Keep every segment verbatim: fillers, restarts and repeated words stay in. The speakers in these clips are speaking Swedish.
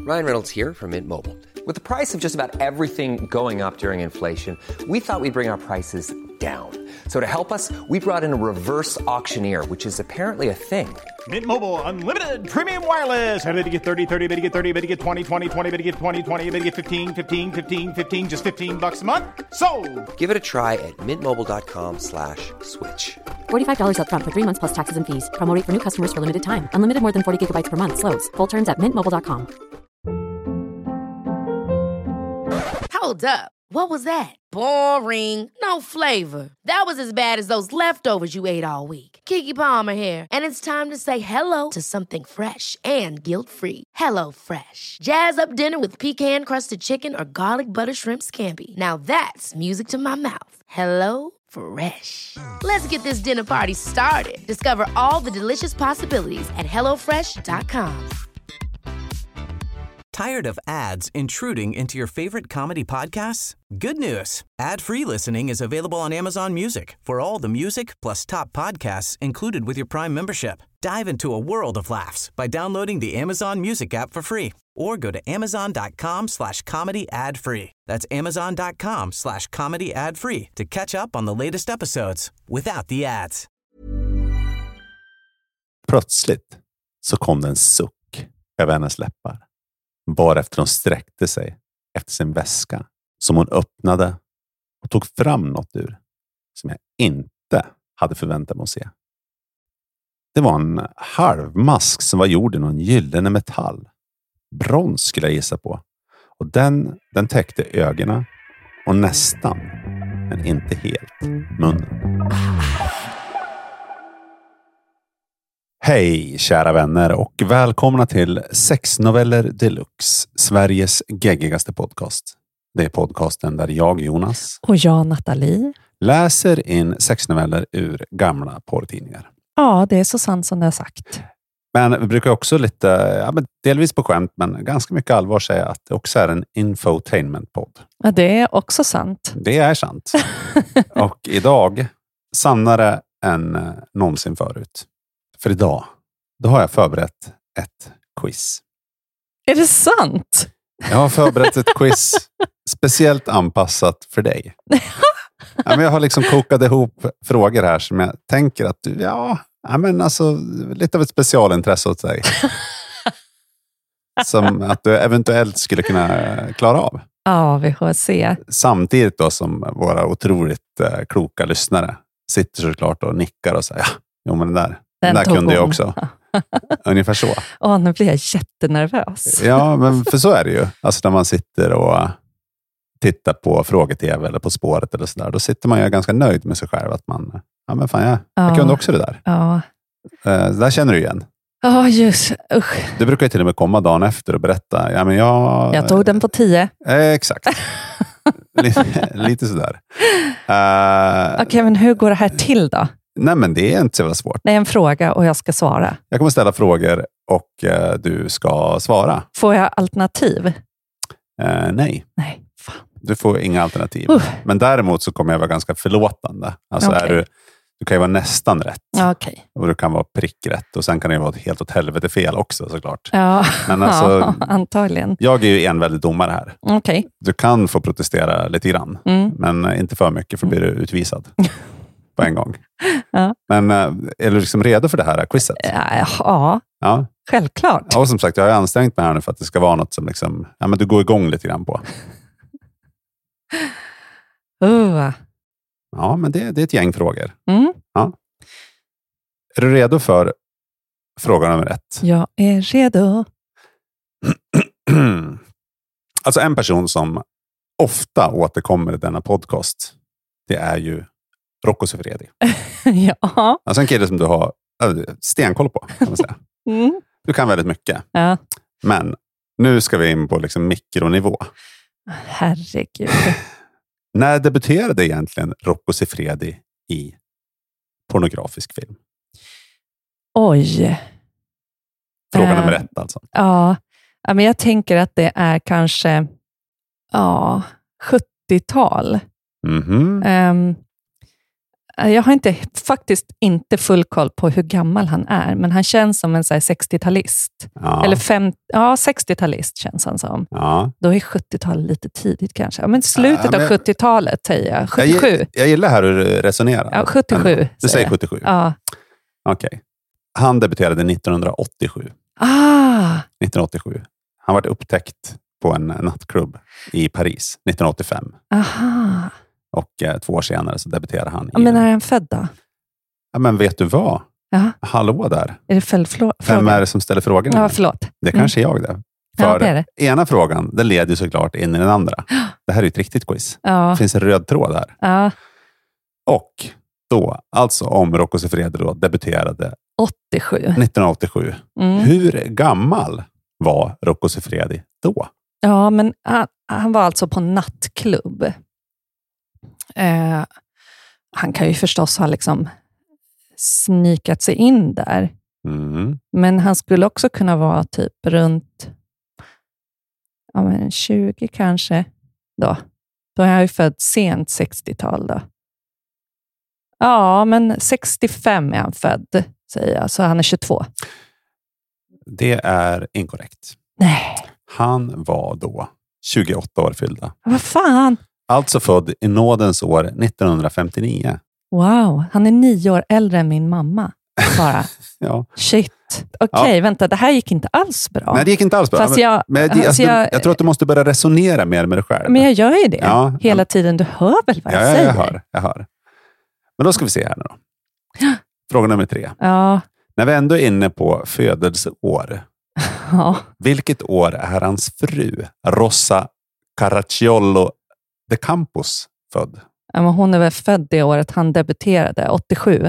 Ryan Reynolds here from Mint Mobile. With the price of just about everything going up during inflation, we thought we'd bring our prices down. So to help us, we brought in a reverse auctioneer, which is apparently a thing. Mint Mobile Unlimited Premium Wireless. How to get thirty, thirty, how to get thirty, how to get twenty, twenty, twenty, how to get twenty, twenty, how to get fifteen, fifteen, fifteen, fifteen, just fifteen bucks a month? Sold! Give it a try at mintmobile.com slash switch. forty-five dollars up front for three months plus taxes and fees. Promo rate for new customers for limited time. Unlimited more than forty gigabytes per month. Slows full terms at mint mobile dot com. Hold up. What was that? Boring. No flavor. That was as bad as those leftovers you ate all week. Keke Palmer here, and it's time to say hello to something fresh and guilt-free. Hello Fresh. Jazz up dinner with pecan-crusted chicken or garlic butter shrimp scampi. Now that's music to my mouth. Hello Fresh. Let's get this dinner party started. Discover all the delicious possibilities at hello fresh dot com. Tired of ads intruding into your favorite comedy podcasts? Good news. Ad-free listening is available on Amazon Music for all the music plus top podcasts included with your Prime membership. Dive into a world of laughs by downloading the Amazon Music app for free or go to amazon.com slash comedy ad free. That's amazon.com slash comedy ad free to catch up on the latest episodes without the ads. Plötsligt så kom det en suck över hennes läppar. Bara efter hon sträckte sig efter sin väska som hon öppnade och tog fram något ur som jag inte hade förväntat mig att se. Det var en halvmask som var gjord i någon gyllene metall. Brons skulle jag gissa på. Och den, den täckte ögonen och nästan, men inte helt, munnen. Hej kära vänner och välkomna till Sexnoveller Deluxe, Sveriges geggigaste podcast. Det är podcasten där jag, Jonas, och jag, Nathalie, läser in sexnoveller ur gamla porrtidningar. Ja, det är så sant som det har sagt. Men vi brukar också lite, ja, men delvis på skämt, men ganska mycket allvar säga att det också är en infotainment-podd. Ja, det är också sant. Det är sant. Och idag, sannare än eh, någonsin förut. För idag, då har jag förberett ett quiz. Är det sant? Jag har förberett ett quiz speciellt anpassat för dig. Ja, men jag har liksom kokat ihop frågor här som jag tänker att du, ja, ja men alltså lite av ett specialintresse åt dig. Som att du eventuellt skulle kunna klara av. Ja, vi får se. Samtidigt då som våra otroligt eh, kloka lyssnare sitter såklart och nickar och säger, ja, jo men den där, den där kunde jag också. Ungefär så. Åh, nu blir jag jättenervös. Ja, men för så är det ju. Alltså när man sitter och tittar på fråge-tv eller på spåret eller sådär, då sitter man ju ganska nöjd med sig själv att man, ja men fan, jag, ja. jag kunde också det där. Ja. Eh, där känner du igen. Ja, oh, just. Usch. Du brukar ju till och med komma dagen efter och berätta, ja men jag... Jag tog den på tio. Eh, exakt. lite, lite sådär. Uh, Okej, okay, men hur går det här till då? Nej, men det är inte så svårt. Det är en fråga och jag ska svara. Jag kommer ställa frågor och uh, du ska svara. Får jag alternativ? Uh, nej. Nej, fan. Du får inga alternativ. Uh. Men däremot så kommer jag vara ganska förlåtande. Alltså okay. är du, du kan ju vara nästan rätt. Okay. Och du kan vara prickrätt. Och sen kan det ju vara helt åt helvete fel också såklart. Ja, men alltså, ja antagligen. Jag är ju en väldigt domare här. Okay. Du kan få protestera lite grann. Mm. Men inte för mycket för då blir du utvisad. På en gång. Ja. Men är du liksom redo för det här quizet? Ja, ja. ja. Självklart. Ja, och som sagt, jag har ansträngt mig här nu för att det ska vara något som liksom, ja, men du går igång lite grann på. Uh. Ja, men det, det är ett gäng frågor. Mm. Ja. Är du redo för fråga nummer ett? Jag är redo. Alltså en person som ofta återkommer i denna podcast, det är ju Rocco Siffredi. Ja. Alltså en kille som du har stenkoll på, kan man säga. Mm. Du kan väldigt mycket. Ja. Men nu ska vi in på liksom mikronivå. Herregud. När debuterade egentligen Rocco Siffredi i pornografisk film? Oj. Fråga uh, nummer ett alltså. Ja, men jag tänker att det är kanske ja, sjuttiotal. Mm-hmm. Um, Jag har inte, faktiskt inte full koll på hur gammal han är, men han känns som en så här sextiotalist. Ja. Eller fem, ja, sextiotalist känns han som. Ja. Då är sjuttiotalet lite tidigt kanske. Ja, men slutet Ja, men av sjuttiotalet säger jag. sjuttiosju. Jag, jag gillar här hur du resonerar. Ja, sjuttiosju. Du säger jag. sjuttiosju? Ja. Okej. Okay. Han debuterade nittonhundraåttiosju. Ah. nittonhundraåttiosju. Han var upptäckt på en nattklubb i Paris nittonhundraåttiofem. Aha. Och eh, två år senare så debuterade han. Ja, i men en... är han född då? Ja, men vet du vad? Ja. Hallå där. Är det följdfråga? Vem är det som ställer frågorna? Ja, förlåt. Det Mm. kanske är jag det. För Ja, det är det. ena frågan, den leder ju såklart in i den andra. Det här är ju ett riktigt quiz. Ja. Det finns en röd tråd här. Ja. Och då, alltså om Rocco Siffredi då debuterade åttiosju. nittonhundraåttiosju. Mm. Hur gammal var Rocco Siffredi då? Ja, men han, han var alltså på nattklubb. Eh, han kan ju förstås ha liksom snikat sig in där. Mm. Men han skulle också kunna vara typ runt ja, men tjugo kanske. Då. Då är han ju född sent sextiotal då. Ja, men sextiofem är han född, säger jag. Så han är tjugotvå. Det är inkorrekt. Nej. Han var då tjugoåtta år fyllda. Vad fan? Alltså född i nådens år nittonhundrafemtionio. Wow, han är nio år äldre än min mamma. Bara. Ja. Shit. Okej, okay, Ja. vänta. Det här gick inte alls bra. Nej, det gick inte alls bra. Fast jag, men, men, alltså alltså, jag, jag tror att du måste börja resonera mer med dig själv. Men jag gör ju det. Ja, Hela ja. tiden. Du hör väl vad jag ja, säger? jag hör, jag hör. Men då ska vi se här nu då. Fråga nummer tre. Ja. När vi ändå är inne på födelseår. Ja. Vilket år är hans fru, Rosa Caracciolo de Campos, född? Ja, men hon är väl född det året han debuterade, åttiosju.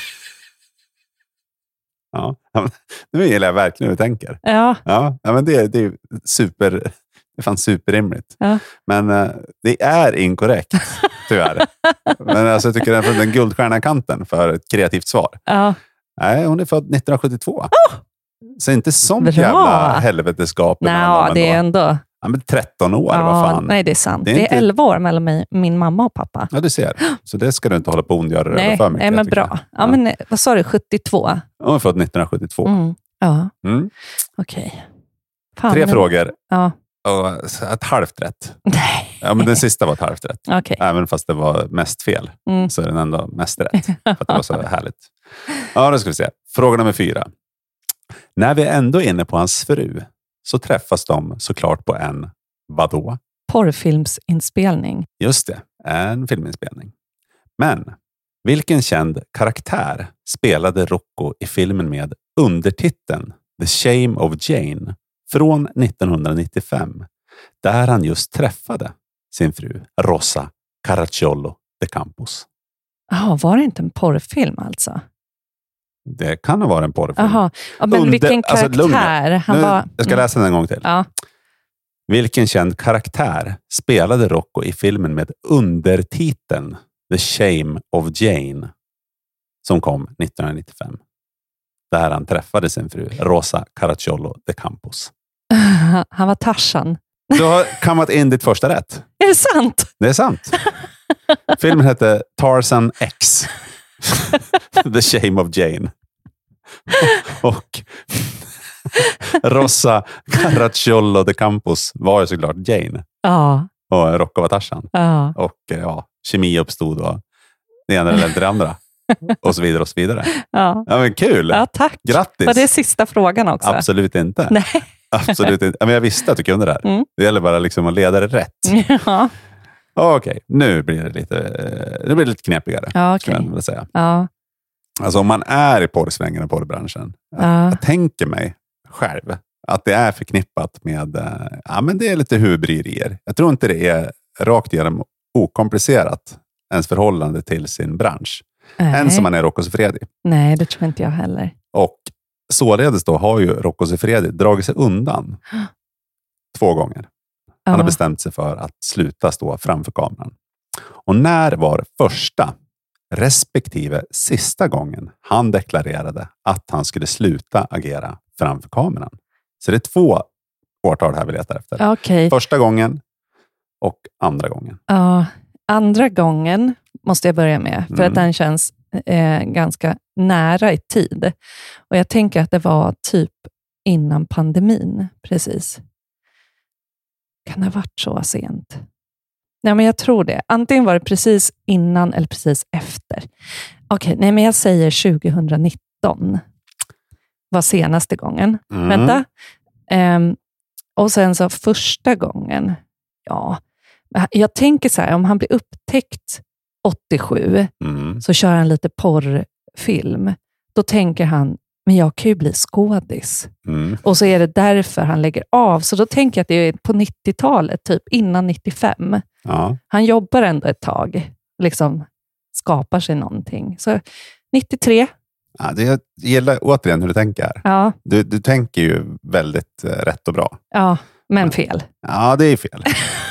Ja, nu gillar jag verkligen hur du tänker. Ja. Ja, men det, det är super, det fanns superrimligt. Ja. Men uh, det är inkorrekt, tyvärr. Men alltså, jag tycker den får den guldstjärna kanten för ett kreativt svar. Ja. Nej, hon är född nittonhundrasjuttiotvå. Oh! Så inte sånt Bra. jävla helveteskap. Nej, det är ändå... Ja, men tretton år, ja, vad fan. Nej, det är sant. Det Det är är, inte- elva år mellan mig, min mamma och pappa. Ja, du ser. Så det ska du inte hålla på och ondgöra dig över Nej, för mycket. nej men tycker jag. bra. Ja, men, vad sa du? sjuttiotvå? Hon är född nittonhundrasjuttiotvå. Mm. Ja, Mm. okej. Fan, Tre men- frågor Ja. och ett halvt rätt. Nej. Ja, men den sista var ett halvt rätt. Okej. Även fast det var mest fel Mm. så är den ändå mest rätt. För att det var så härligt. Ja, då ska vi se. Fråga nummer fyra. När vi är ändå inne på hans fru så träffas de såklart på en, vadå? Porrfilmsinspelning. Just det, en filminspelning. Men vilken känd karaktär spelade Rocco i filmen med undertiteln The Shame of Jane från nittonhundranittiofem, där han just träffade sin fru Rosa Caracciolo de Campos? Jaha, var det inte en porrfilm alltså? Det kan ha varit en porrfilm. Jaha, ja, men Under- vilken alltså, karaktär? lugn nu. Han Nu, var... jag ska läsa den en gång till. Ja. Vilken känd karaktär spelade Rocco i filmen med undertiteln The Shame of Jane som kom nittonhundranittiofem? Där han träffade sin fru Rosa Caracciolo de Campos. Han var Tarzan. Du har kammat in ditt första rätt. Är det sant? Det är sant. Filmen hette Tarzan X. The Shame of Jane. Och Rosa Caracciolo de Campos var ju såklart Jane. Ja. Och Rocco var Tarzan. Ja. Och ja, kemi uppstod och det ena eller det andra. Och så vidare och så vidare. Ja. Ja, men kul. Ja, tack. Grattis. Var det sista frågan också? Absolut inte. Nej. Absolut inte. Men jag visste att du kunde det här. Mm. Det gäller bara liksom att leda det rätt. Ja. Okej, nu blir det lite, nu blir det lite knepigare. Ja, Skulle jag okej. vilja säga. Ja. Alltså om man är i porrsvängen och porrbranschen. Ja. Jag tänker mig själv att det är förknippat med, eh, ja men det är lite huvudbryerier. Jag tror inte det är rakt igenom okomplicerat ens förhållande till sin bransch. Nej. Än som man är Rocco Siffredi. Nej, det tror inte jag heller. Och således då har ju Rocco Siffredi dragit sig undan två gånger. Han Ja. har bestämt sig för att sluta stå framför kameran. Och när var första respektive sista gången han deklarerade att han skulle sluta agera framför kameran? Så det är två årtal här vi letar efter. Okej. Första gången och andra gången. Ja. Andra gången måste jag börja med. För Mm. att den känns eh, ganska nära i tid. Och jag tänker att det var typ innan pandemin. Precis. Kan det ha varit så sent? Nej, men jag tror det. Antingen var det precis innan eller precis efter. Okej, nej men jag säger tjugonitton. Var senaste gången. Mm. Vänta. Ehm, och sen så första gången. Ja, jag tänker så här, om han blir upptäckt åttiosju Mm. så kör han lite porrfilm. Då tänker han, men jag kan ju bli skådis. Mm. Och så är det därför han lägger av. Så då tänker jag att det är på nittiotalet, typ innan nittiofem. Ja. Han jobbar ändå ett tag. Liksom skapar sig någonting. Så nittiotre. Ja, det, jag gillar återigen hur du tänker. Ja, Du, du tänker ju väldigt eh, rätt och bra. ja men fel. Ja, det är fel.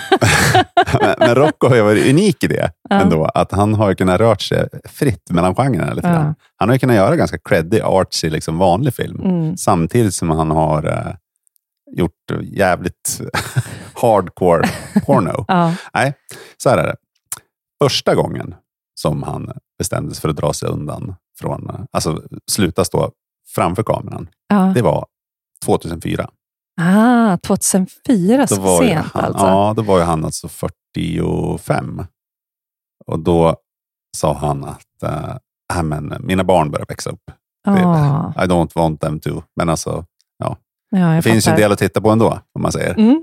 men, men Rocco har ju varit unik i det Ja. ändå. Att han har ju kunnat röra sig fritt mellan genrerna lite grann. Ja. Han har ju kunnat göra ganska creddy, artsy, liksom vanlig film. Mm. Samtidigt som han har eh, gjort jävligt hardcore porno. Ja. Nej, så här är det. Första gången som han bestämde sig för att dra sig undan från, eh, alltså sluta stå framför kameran, Ja. det var tjugohundrafyra. Ah, tjugohundrafyra, Då så var ju sent han, alltså. Ja, då var ju han alltså fyrtiofem. Och då sa han att äh, men, mina barn börjar växa upp. Det, Ah. I don't want them to. Men alltså, ja. Ja, jag Det finns ju en fattar. del att titta på ändå, om man säger. Mm.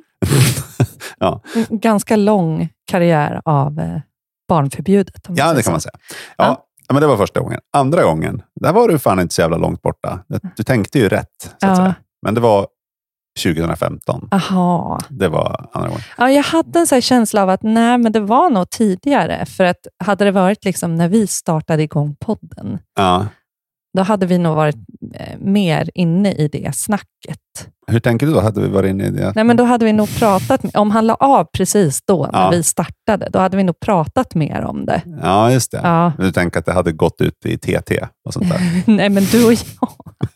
Ja. En ganska lång karriär av eh, barnförbjudet. Om Ja, säger det kan så. man säga. Ja, Ja. ja, men det var första gången. Andra gången, där var du fan inte så jävla långt borta. Du tänkte ju rätt, så att Ja. säga. Men det var tjugohundrafemton. Aha. Det var andra gången. Ja, jag hade en sån här känsla av att nej, men det var nog tidigare. För att hade det varit liksom när vi startade igång podden, Ja. då hade vi nog varit eh, mer inne i det snacket. Hur tänker du då? Hade vi varit inne i det? Nej, men då hade vi nog pratat, om han la av precis då när Ja. vi startade, då hade vi nog pratat mer om det. Ja, just det. Ja. Du tänker att det hade gått ut i T T och sånt där? Nej, men du och jag.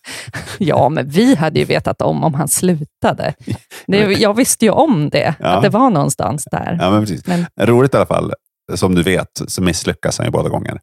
Ja, men vi hade ju vetat om om han slutade. Det, jag visste ju om det, Ja. att det var någonstans där. Ja, men precis. Men, Roligt i alla fall. Som du vet så misslyckas han ju båda gånger.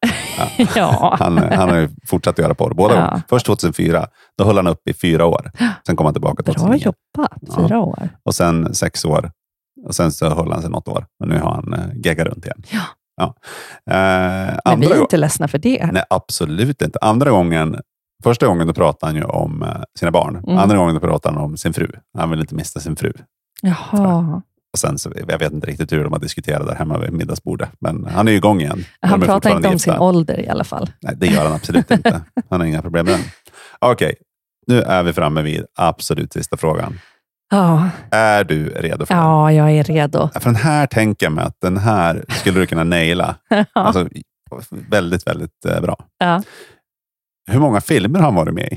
ja. Han, han har ju fortsatt göra på det båda Ja. gånger. Först tjugohundrafyra, då höll han upp i fyra år. Sen kom han tillbaka Bra tjugohundranio. jobbat, Ja. fyra år. Och sen sex år. Och sen så höll han sig något år. Och nu har han uh, geggat runt igen. Ja. Ja. Eh, Men vi är andra inte ledsna för det. Nej, absolut inte. Andra gången, första gången då pratade han ju om eh, sina barn. Mm. Andra gången då pratade han om sin fru. Han vill inte mista sin fru. Jaha. Och sen så, jag vet inte riktigt hur de har diskuterat där hemma vid middagsbordet. Men han är ju igång igen. Han De är pratar fortfarande inte om gifta. sin ålder i alla fall. Nej, det gör han absolut inte. Han har inga problem med den. Okej, nu är vi framme vid absolut sista frågan. Ja, Är du redo för den? ja jag är redo. För den här tänker jag mig att den här skulle du kunna naila. Alltså, väldigt, väldigt eh, bra. Ja. Hur många filmer har han varit med i?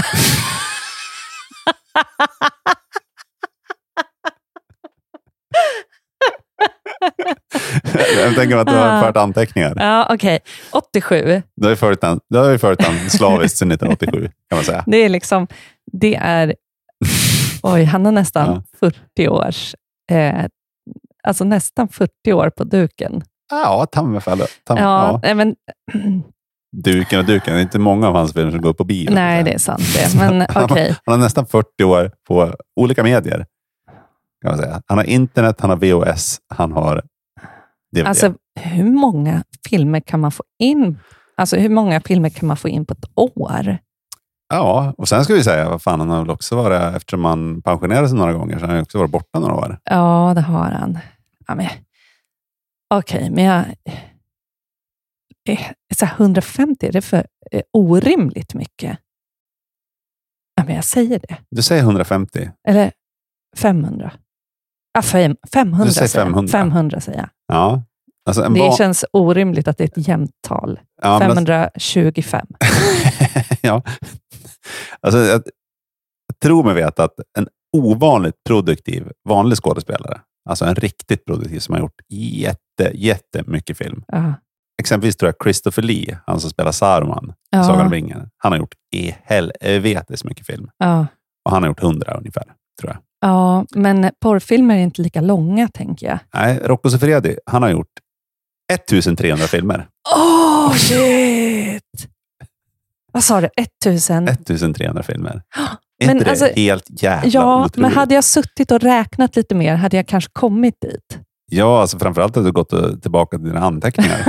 Jag tänker mig att du har fört anteckningar. Ja, okej. åttiosju. Du har ju följt han, du har ju följt han slaviskt sedan nittonhundraåttiosju, kan man säga. Det är liksom, det är, oj, han har nästan Ja. fyrtio års, eh, alltså nästan fyrtio år på duken. Ja, ta mig fall. Ta, Ja, ja. nej, men, Duken och duken. Det är inte många av hans filmer som går på bio. nej, det är sant det. Men Han, okej. han har nästan fyrtio år på olika medier. Kan man säga. Han har internet, han har V H S, han har D V D. Alltså, hur många filmer kan man få in? Alltså, hur många filmer kan man få in på ett år? Ja, och sen ska vi säga, vad fan, han har väl också varit, eftersom han pensionerade sig några gånger, så han har också varit borta några år. Ja, det har han. Ja, men, okej, men jag... eh, Så här, hundrafemtio, är det för eh, orimligt mycket? Ja, men jag säger det. Du säger hundrafemtio. Eller femhundra. Ja, fem, femhundra, Du säger säger jag. femhundra. femhundra säger jag. Ja. Alltså en Det va- känns orimligt att det är ett jämnt tal. ja, men femhundratjugofem. ja. Alltså, jag, jag tror mig veta att en ovanligt produktiv, vanlig skådespelare, alltså en riktigt produktiv som har gjort jätte, jättemycket film. Ja. Exempelvis tror jag Christopher Lee, han som spelar Saruman i Ja. Sagan om ringen, han har gjort i helvete så mycket film. Ja. Och han har gjort hundra ungefär, tror jag. Ja, men porrfilmer är inte lika långa, tänker jag. Nej, Rocco Siffredi, han har gjort ettusentrehundra filmer. Åh, oh, shit! Vad sa du? ettusen? ettusentrehundra filmer. Är Men inte det alltså, helt jävla ja, otroligt? men hade jag suttit och räknat lite mer hade jag kanske kommit dit. Ja, alltså framförallt hade du gått tillbaka till dina anteckningar.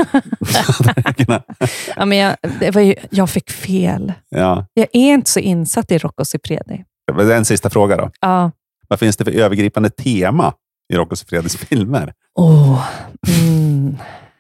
ja, men jag, det var ju, jag fick fel. Ja. Jag är inte så insatt i Rocco Siffredi. Det är en sista fråga då. Ja. Vad finns det för övergripande tema i Rocco Siffredis filmer? Åh, oh, mm.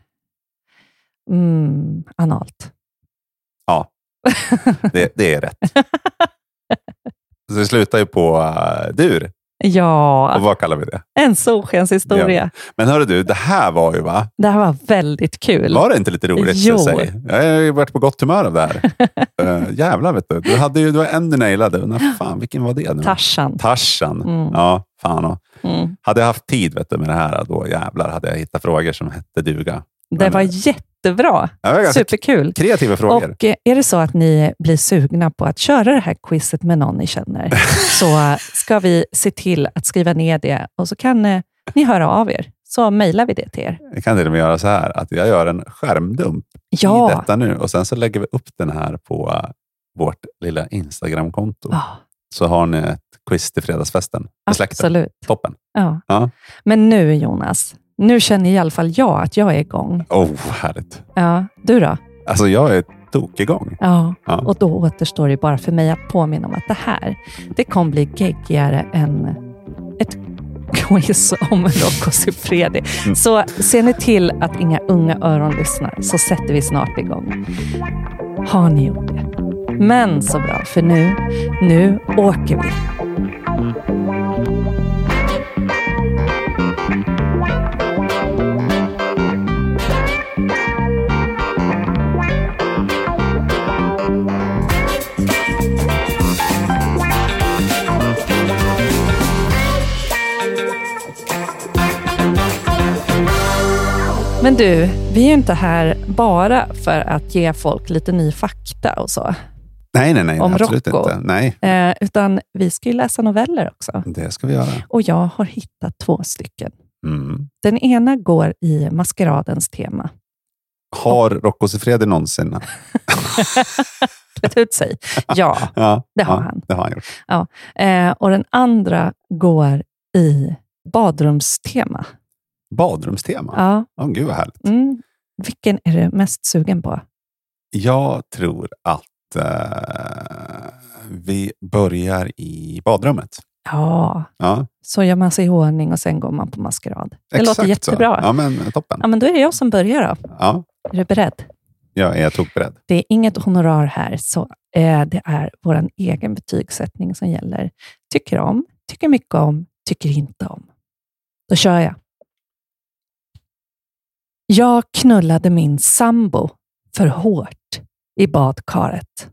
mm, analt. Ja, det, det är rätt. Så det slutar ju på uh, dur. Ja. Och vad kallar vi det? En solskenshistoria. Ja. Men hörru du, det här var ju va? Det här var väldigt kul. Var det inte lite roligt? Jo. Sig? Jag har ju varit på gott humör av det här. uh, jävlar vet du. Du hade ju du var en du nailade. När fan, vilken var det nu? Tarzan. Tarzan. Mm. Ja, fan. Och. Mm. Hade jag haft tid vet du, med det här, då jävlar hade jag hittat frågor som hette duga. Det Men, var jättebra. Ja, superkul. Kreativa frågor. Och är det så att ni blir sugna på att köra det här quizet med någon ni känner så ska vi se till att skriva ner det och så kan eh, ni höra av er. Så mejlar vi det till er. Jag kan till och med göra så här att jag gör en skärmdump ja. i detta nu och sen så lägger vi upp den här på uh, vårt lilla Instagram-konto. Oh. Så har ni ett quiz till fredagsfesten med släkten. Absolut. Toppen. Ja. Ja. Men nu Jonas, nu känner i alla fall jag att jag är igång. Oh, härligt. Ja, du då? Alltså jag är tokigång. Ja, ja, och då återstår det bara för mig att påminna om att det här, det kommer bli geggigare än ett quiz om Rocco Siffredi. Mm. Så ser ni till att inga unga öron lyssnar så sätter vi snart igång. Har ni gjort det? Men så bra, för nu, nu åker vi. Men du, vi är ju inte här bara för att ge folk lite ny fakta och så. Nej, nej, nej. Om absolut Rocco. inte. Nej. Eh, utan vi ska ju läsa noveller också. Det ska vi göra. Och jag har hittat två stycken. Mm. Den ena går i maskeradens tema. Har Rocco Siffredi någonsin klätt ut sig? Ja, ja, det har ja, han. Det har han gjort. Ja. Eh, och den andra går i badrumstema. Badrumstema? Ja. Oh, gud vad härligt. Mm. Vilken är du mest sugen på? Jag tror att uh, vi börjar i badrummet. Ja. ja, så gör man sig i ordning och sen går man på maskerad. Det Exakt låter jättebra. Så. Ja, men toppen. Ja, men då är det jag som börjar då. Ja. Är du beredd? Jag är tokberedd. Det är inget honorar här, så eh, det är vår egen betygssättning som gäller. Tycker om, tycker mycket om, tycker inte om. Då kör jag. Jag knullade min sambo för hårt i badkaret.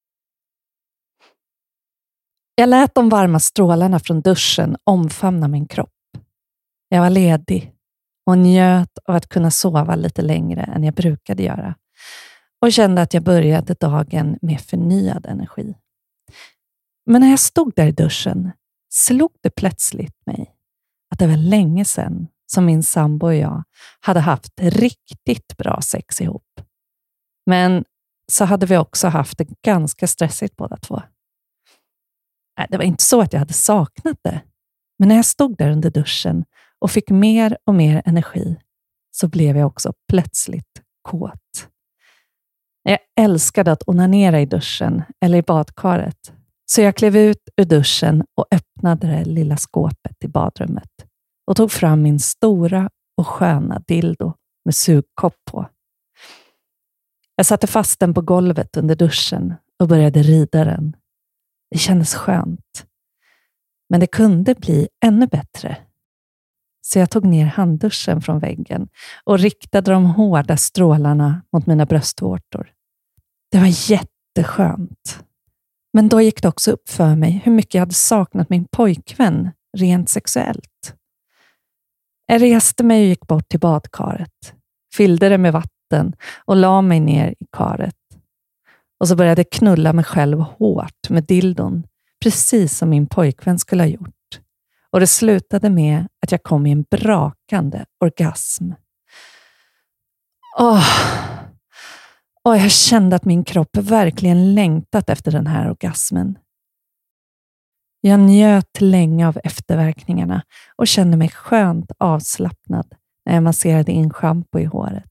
Jag lät de varma strålarna från duschen omfamna min kropp. Jag var ledig och njöt av att kunna sova lite längre än jag brukade göra. Och kände att jag började dagen med förnyad energi. Men när jag stod där i duschen slog det plötsligt mig att det var länge sedan som min sambo och jag hade haft riktigt bra sex ihop. Men så hade vi också haft det ganska stressigt båda två. Det var inte så att jag hade saknat det. Men när jag stod där under duschen och fick mer och mer energi så blev jag också plötsligt kåt. Jag älskade att onanera i duschen eller i badkaret. Så jag klev ut ur duschen och öppnade det lilla skåpet i badrummet och tog fram min stora och sköna dildo med sugkopp på. Jag satte fast den på golvet under duschen och började rida den. Det kändes skönt. Men det kunde bli ännu bättre. Så jag tog ner handduschen från väggen och riktade de hårda strålarna mot mina bröstvårtor. Det var jätteskönt. Men då gick det också upp för mig hur mycket jag hade saknat min pojkvän rent sexuellt. Jag reste mig och gick bort till badkaret. Fyllde det med vatten och la mig ner i karet. Och så började jag knulla mig själv hårt med dildon. Precis som min pojkvän skulle ha gjort. Och det slutade med att jag kom i en brakande orgasm. Åh, åh, jag kände att min kropp verkligen längtat efter den här orgasmen. Jag njöt länge av efterverkningarna och kände mig skönt avslappnad när jag masserade in shampoo i håret.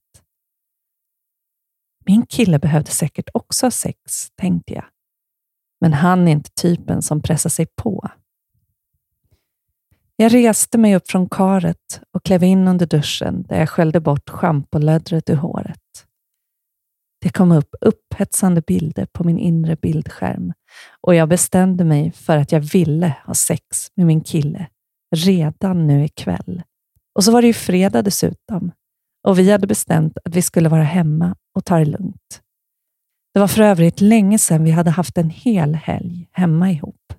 Min kille behövde säkert också ha sex, tänkte jag. Men han är inte typen som pressar sig på. Jag reste mig upp från karet och klev in under duschen där jag sköljde bort schampolödret ur håret. Det kom upp upphetsande bilder på min inre bildskärm och jag bestämde mig för att jag ville ha sex med min kille redan nu ikväll. Och så var det ju fredag dessutom och vi hade bestämt att vi skulle vara hemma och ta det lugnt. Det var för övrigt länge sedan vi hade haft en hel helg hemma ihop.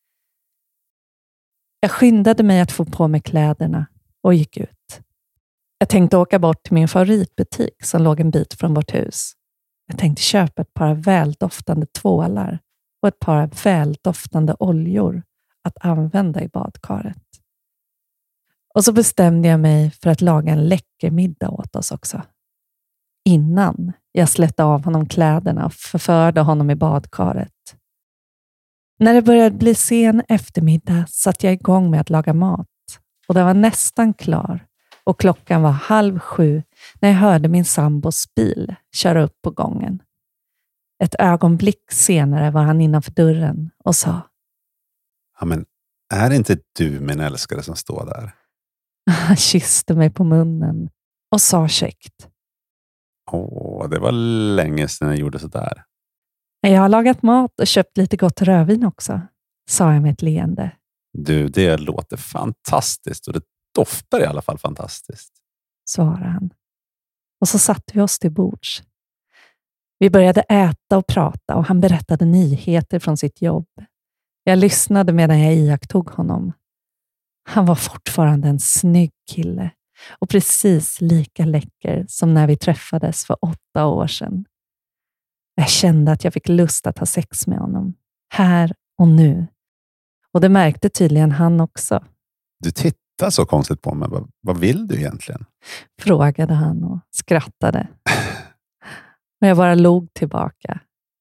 Jag skyndade mig att få på mig kläderna och gick ut. Jag tänkte åka bort till min favoritbutik som låg en bit från vårt hus. Jag tänkte köpa ett par väldoftande tvålar och ett par väldoftande oljor att använda i badkaret. Och så bestämde jag mig för att laga en läcker middag åt oss också. Innan jag släppte av honom kläderna och förförde honom i badkaret. När det började bli sen eftermiddag satt jag igång med att laga mat och det var nästan klar och klockan var halv sju när jag hörde min sambos bil köra upp på gången. Ett ögonblick senare var han innanför dörren och sa: Ja, men är det inte du, min älskare, som står där? Han kysste mig på munnen och sa käckt: Åh, det var länge sedan jag gjorde så där. Jag har lagat mat och köpt lite gott rödvin också, sa jag med ett leende. Du, det låter fantastiskt och det doftar i alla fall fantastiskt, svarade han. Och så satte vi oss till bords. Vi började äta och prata och han berättade nyheter från sitt jobb. Jag lyssnade medan jag iakttog honom. Han var fortfarande en snygg kille och precis lika läcker som när vi träffades för åtta år sedan. Jag kände att jag fick lust att ha sex med honom, här och nu. Och det märkte tydligen han också. Du tittar så konstigt på mig. Vad, vad vill du egentligen? Frågade han och skrattade. Och jag bara log tillbaka.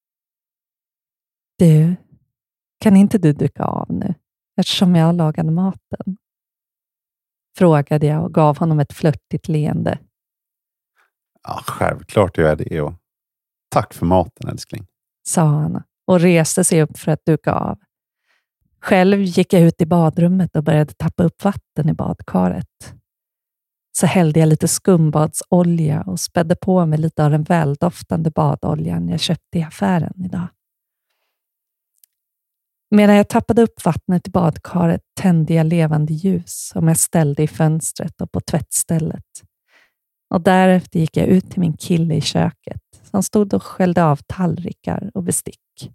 Du, kan inte du duka av nu? Eftersom jag lagade maten. Frågade jag och gav honom ett flörtigt leende. Ja, självklart gör jag det. Och tack för maten, älskling, sa han och reste sig upp för att duka av. Själv gick jag ut i badrummet och började tappa upp vatten i badkaret. Så hällde jag lite skumbadsolja och spädde på med lite av den väldoftande badoljan jag köpte i affären idag. Medan jag tappade upp vattnet i badkaret tände jag levande ljus som jag ställde i fönstret och på tvättstället. Och därefter gick jag ut till min kille i köket som stod och skällde av tallrikar och bestick.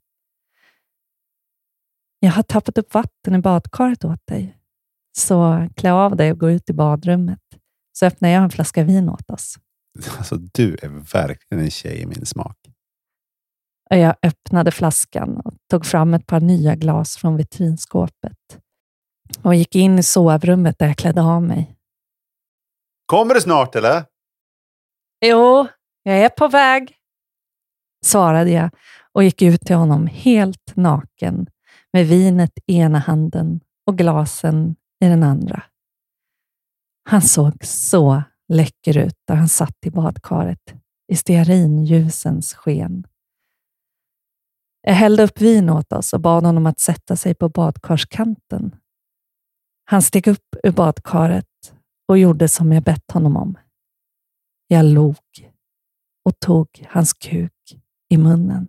Jag har tappat upp vatten i badkaret åt dig. Så klä av dig och gå ut i badrummet. Så öppnar jag en flaska vin åt oss. Alltså, du är verkligen en tjej i min smak. Och jag öppnade flaskan och tog fram ett par nya glas från vitrinskåpet. Och gick in i sovrummet där jag klädde av mig. Kommer du snart eller? Jo, jag är på väg, svarade jag och gick ut till honom helt naken med vinet i ena handen och glasen i den andra. Han såg så läcker ut där han satt i badkaret i stearinljusens sken. Jag hällde upp vin åt oss och bad honom att sätta sig på badkarskanten. Han steg upp ur badkaret och gjorde som jag bett honom om. Jag log och tog hans kuk i munnen.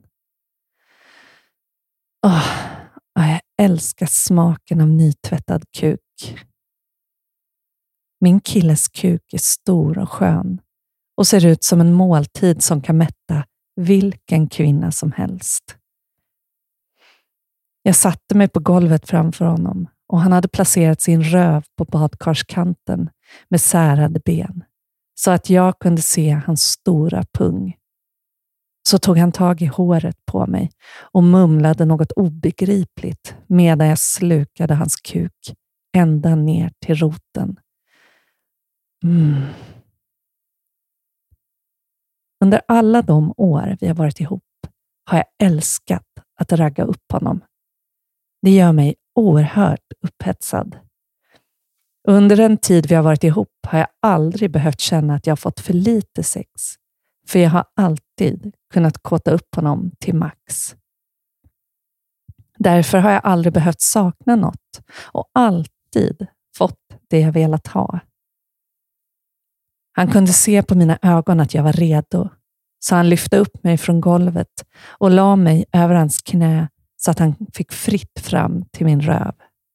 Åh, jag älskar smaken av nytvättad kuk. Min killes kuk är stor och skön och ser ut som en måltid som kan mätta vilken kvinna som helst. Jag satte mig på golvet framför honom och han hade placerat sin röv på badkarskanten med särade ben så att jag kunde se hans stora pung. Så tog han tag i håret på mig och mumlade något obegripligt medan jag slukade hans kuk ända ner till roten. Mm. Under alla de år vi har varit ihop har jag älskat att ragga upp honom. Det gör mig oerhört upphetsad. Under den tid vi har varit ihop har jag aldrig behövt känna att jag har fått för lite sex. För jag har alltid kunnat kåta upp honom till max. Därför har jag aldrig behövt sakna något och alltid fått det jag velat ha. Han kunde se på mina ögon att jag var redo, så han lyfte upp mig från golvet och la mig över hans knä så att han fick fritt fram till min röv.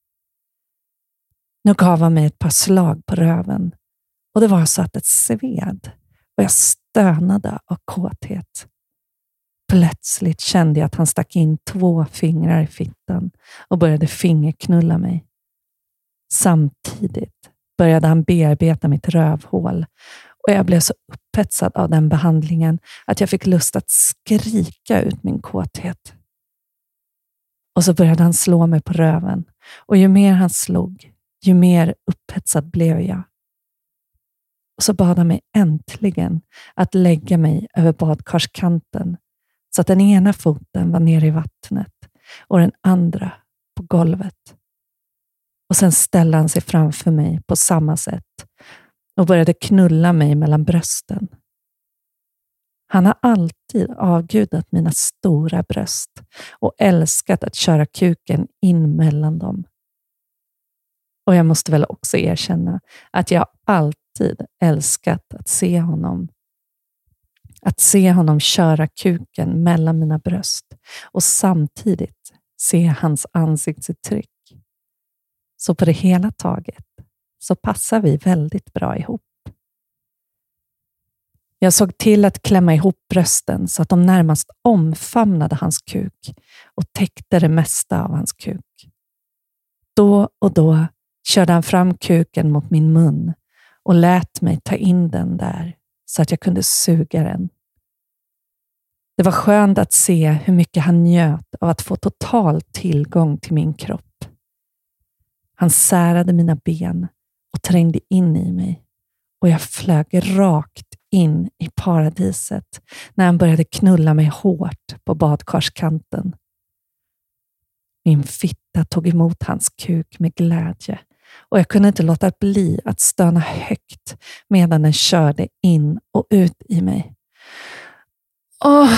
Nu gav han mig ett par slag på röven och det var så att det sved och jag stönade av kåthet. Plötsligt kände jag att han stack in två fingrar i fittan och började fingerknulla mig. Samtidigt började han bearbeta mitt rövhål och jag blev så upphetsad av den behandlingen att jag fick lust att skrika ut min kåthet. Och så började han slå mig på röven och ju mer han slog, ju mer upphetsad blev jag. Och så bad han mig äntligen att lägga mig över badkarskanten så att den ena foten var nere i vattnet och den andra på golvet. Och sen ställde han sig framför mig på samma sätt och började knulla mig mellan brösten. Han har alltid avgudat mina stora bröst och älskat att köra kuken in mellan dem. Och jag måste väl också erkänna att jag alltid älskat att se honom. Att se honom köra kuken mellan mina bröst och samtidigt se hans ansiktsuttryck. Så på det hela taget så passar vi väldigt bra ihop. Jag såg till att klämma ihop brösten så att de närmast omfamnade hans kuk och täckte det mesta av hans kuk. Då och då körde han fram kuken mot min mun och lät mig ta in den där så att jag kunde suga den. Det var skönt att se hur mycket han njöt av att få total tillgång till min kropp. Han särade mina ben och trängde in i mig och jag flög rakt in i paradiset när han började knulla mig hårt på badkarskanten. Min fitta tog emot hans kuk med glädje och jag kunde inte låta bli att stöna högt medan den körde in och ut i mig. Åh!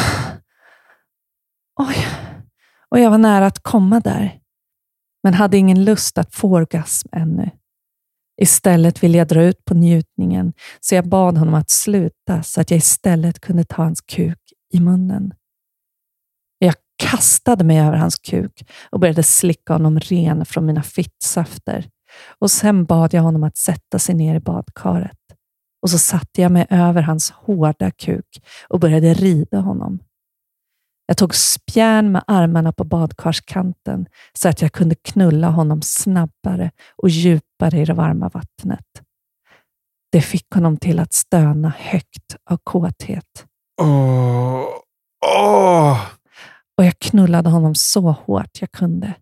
Oj! Och jag var nära att komma där, men hade ingen lust att få orgasm ännu. Istället ville jag dra ut på njutningen så jag bad honom att sluta så att jag istället kunde ta hans kuk i munnen. Jag kastade mig över hans kuk och började slicka honom ren från mina fittsafter. Och sen bad jag honom att sätta sig ner i badkaret. Och så satte jag mig över hans hårda kuk och började rida honom. Jag tog spjärn med armarna på badkarskanten så att jag kunde knulla honom snabbare och djupare i det varma vattnet. Det fick honom till att stöna högt av kåthet. Åh, åh. Och jag knullade honom så hårt jag kunde.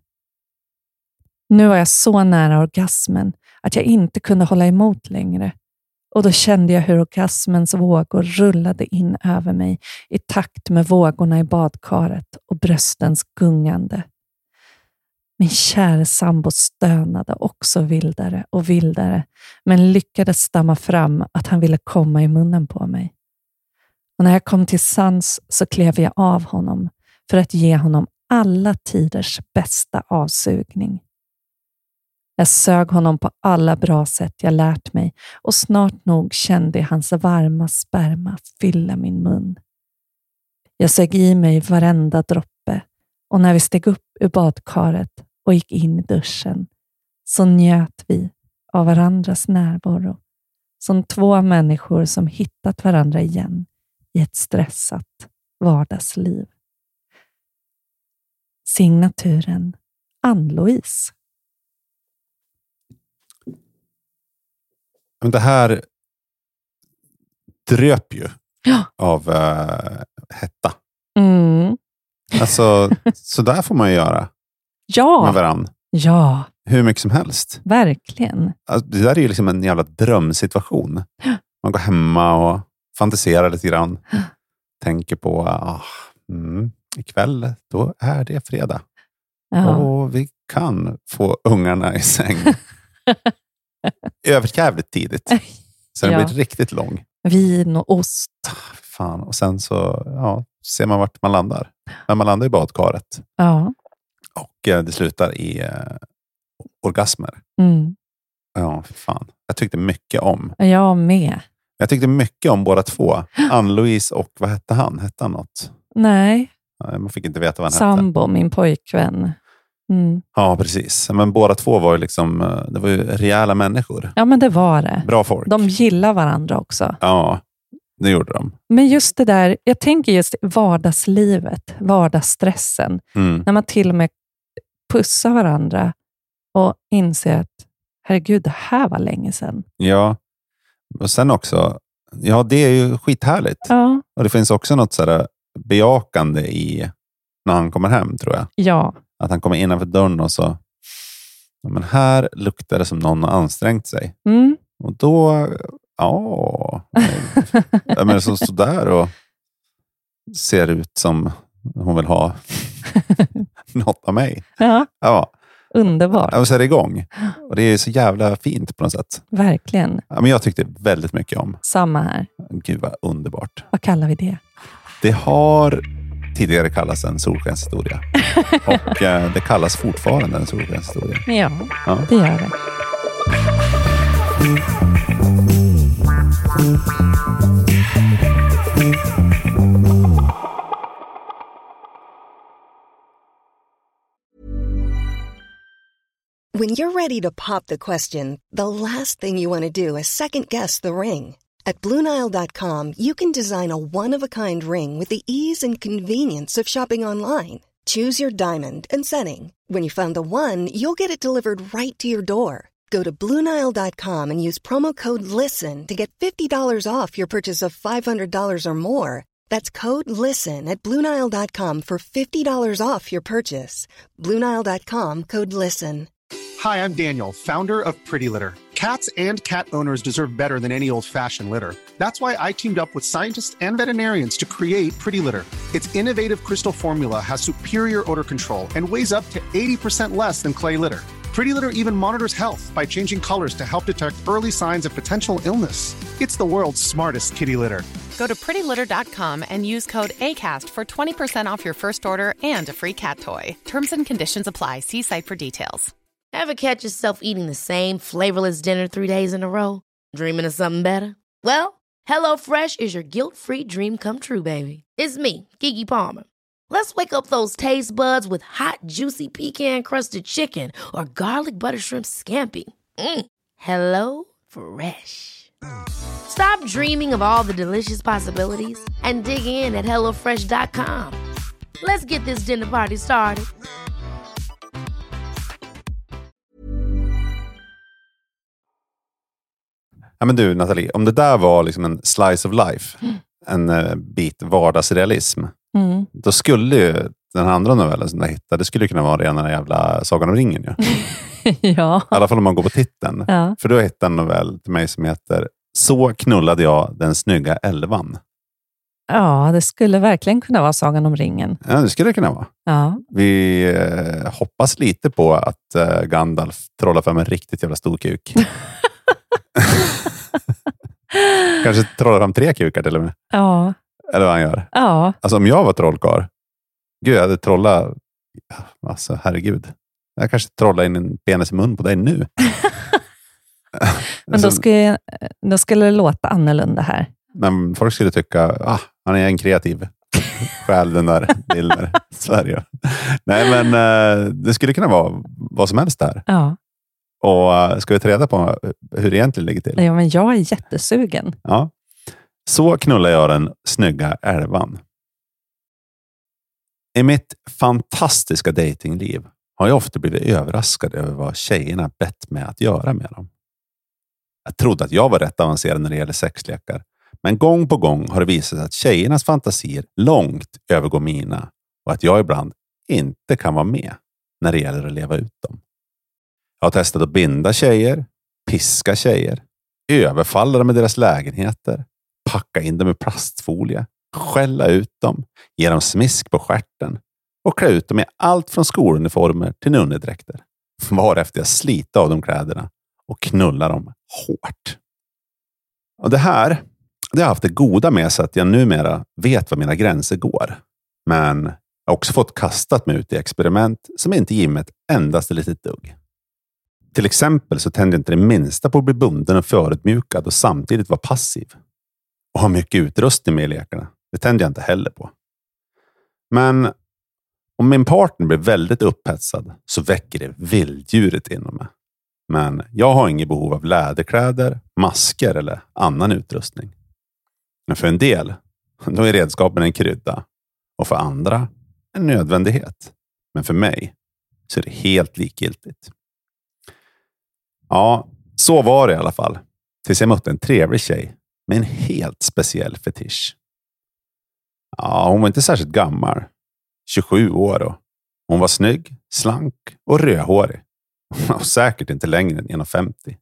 Nu var jag så nära orgasmen att jag inte kunde hålla emot längre. Och då kände jag hur orgasmens vågor rullade in över mig i takt med vågorna i badkaret och bröstens gungande. Min kära sambo stönade också vildare och vildare, men lyckades stamma fram att han ville komma i munnen på mig. Och när jag kom till sans så klev jag av honom för att ge honom alla tiders bästa avsugning. Jag sög honom på alla bra sätt jag lärt mig och snart nog kände jag hans varma sperma fylla min mun. Jag sög i mig varenda droppe och när vi steg upp ur badkaret och gick in i duschen så njöt vi av varandras närvaro som två människor som hittat varandra igen i ett stressat vardagsliv. Signaturen Ann-Louise. Men det här dröp ju ja. av uh, hetta. Mm. Alltså, så där får man ju göra ja. med varandra. Ja. Hur mycket som helst. Verkligen. Alltså, det där är ju liksom en jävla drömsituation. Man går hemma och fantiserar lite grann. Tänker på, ah, mm, ikväll då är det fredag. Ja. Och vi kan få ungarna i säng. Överjävligt tidigt. Så den Ja. blir riktigt lång. Vin och ost. Fan. Och sen så ja, ser man vart man landar. Men man landar i badkaret. Ja. Och eh, det slutar i eh, orgasmer. Mm. Ja, för fan. Jag tyckte mycket om. Jag med. Jag tyckte mycket om båda två. Ann-Louise och vad hette han? Hette han något? Nej, Ja, man fick inte veta vad han hette. sambo, min pojkvän. Mm. Ja, precis. Men båda två var ju liksom, det var ju rejäla människor. Ja, men det var det. Bra folk. De gillar varandra också. Ja, det gjorde de. Men just det där, jag tänker just vardagslivet, vardagsstressen. Mm. När man till och med pussar varandra och inser att herregud, det här var länge sedan. Ja, och sen också, ja det är ju skithärligt. Ja, Och det finns också något sådär bejakande i när han kommer hem, tror jag. ja. Att han kommer innanför dörren och så, ja, men här luktar det som någon har ansträngt sig. Mm. Och då, ja, jag menar som står där och ser ut som hon vill ha något av mig. Ja, Ja, underbart. och så är det igång. Och det är så jävla fint på något sätt. Verkligen. Ja, men jag tyckte väldigt mycket om. Samma här. Gud vad underbart. Vad kallar vi det? Det har tidigare kallats en solskenshistoria. Och eh, det kallas fortfarande en solskenshistoria. Ja, Ja. det gör det. When you're ready to pop the question, the last thing you want to do is second-guess the ring. At Blue Nile dot com, you can design a one-of-a-kind ring with the ease and convenience of shopping online. Choose your diamond and setting. When you find the one, you'll get it delivered right to your door. Go to Blue Nile dot com and use promo code LISTEN to get fifty dollars off your purchase of five hundred dollars or more. That's code LISTEN at Blue Nile dot com for fifty dollars off your purchase. Blue Nile dot com, code LISTEN. Hi, I'm Daniel, founder of Pretty Litter. Cats and cat owners deserve better than any old-fashioned litter. That's why I teamed up with scientists and veterinarians to create Pretty Litter. Its innovative crystal formula has superior odor control and weighs up to eighty percent less than clay litter. Pretty Litter even monitors health by changing colors to help detect early signs of potential illness. It's the world's smartest kitty litter. Go to pretty litter dot com and use code ACAST for twenty percent off your first order and a free cat toy. Terms and conditions apply. See site for details. Ever catch yourself eating the same flavorless dinner three days in a row? Dreaming of something better? Well, HelloFresh is your guilt-free dream come true, baby. It's me, Keke Palmer. Let's wake up those taste buds with hot, juicy pecan-crusted chicken or garlic butter shrimp scampi. Mm. Hello Fresh. Stop dreaming of all the delicious possibilities and dig in at hello fresh dot com. Let's get this dinner party started. Ja, men du Nathalie, om det där var liksom en slice of life, mm. en uh, bit vardagsrealism, Mm. då skulle ju den andra novellen som jag hittade, det skulle kunna vara rena jävla Sagan om ringen ju. Ja. I alla fall om man går på titeln. Ja. För då hittade en novell till mig som heter Så knullade jag den snygga älvan. Ja, det skulle verkligen kunna vara Sagan om ringen. Ja, det skulle det kunna vara. Ja. Vi eh, hoppas lite på att eh, Gandalf trollar fram en riktigt jävla stor kuk. Kanske trollar fram tre kukar till och med. Ja. Eller vad han gör. Ja. Alltså om jag var trollkarl, gud jag hade trollat, alltså herregud. Jag kanske trollar in en penis i mun på dig nu. Men då skulle, då skulle det låta annorlunda här. Men folk skulle tycka, ah, han är en kreativ själ, den där bilden. Sverige. Nej, men uh, det skulle kunna vara vad som helst där. Ja. Och uh, ska vi ta reda på hur det egentligen ligger till? Ja, men jag är jättesugen. Ja. Så knullar jag den snygga älvan. I mitt fantastiska datingliv har jag ofta blivit överraskad över vad tjejerna bett med att göra med dem. Jag trodde att jag var rätt avancerad när det gäller sexlekar. Men gång på gång har det visat sig att tjejernas fantasier långt övergår mina. Och att jag ibland inte kan vara med när det gäller att leva ut dem. Jag har testat att binda tjejer, piska tjejer, överfalla dem med deras lägenheter, packa in dem i plastfolie, skälla ut dem, ge dem smisk på stjärten och klä ut dem i allt från skoluniformer till nunnedräkter. Varefter jag sliter av de kläderna och knullar dem hårt. Och det här, det har haft det goda med sig att jag numera vet var mina gränser går. Men jag har också fått kastat mig ut i experiment som inte ger mig ett endaste litet dugg. Till exempel så tände jag inte det minsta på att bli bunden och förutmjukad och samtidigt vara passiv. Och ha mycket utrustning med i lekarna. Det tände jag inte heller på. Men om min partner blir väldigt upphetsad så väcker det vilddjuret inom mig. Men jag har inget behov av läderkläder, masker eller annan utrustning. Men för en del, då är redskapen en krydda. Och för andra, en nödvändighet. Men för mig så är det helt likgiltigt. Ja, så var det i alla fall. Tills jag mötte en trevlig tjej med en helt speciell fetisch. Ja, hon var inte särskilt gammal. tjugosju år och hon var snygg, slank och rödhårig. Och säkert inte längre än en komma femtio.